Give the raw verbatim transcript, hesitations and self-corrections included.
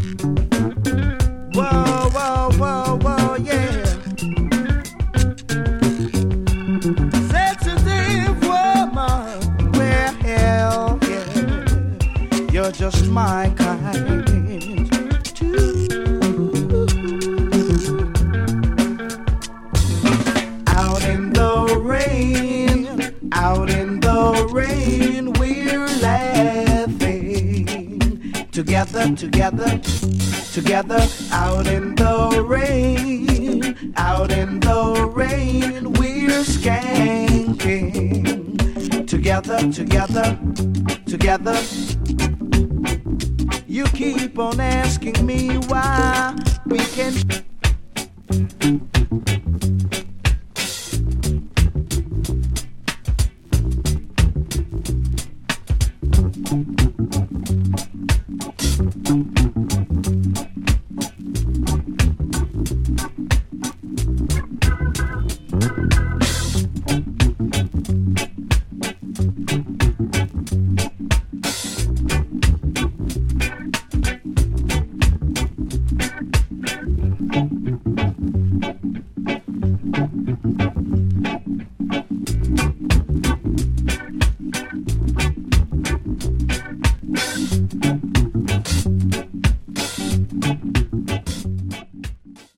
Whoa, whoa, whoa, whoa, yeah. Sensitive woman, well, yeah. You're just my kind. Out in the rain, out in the rain, we're laughing together, together, together. Out in the rain, out in the rain, we're skanking together, together, together. You keep on asking me why we can.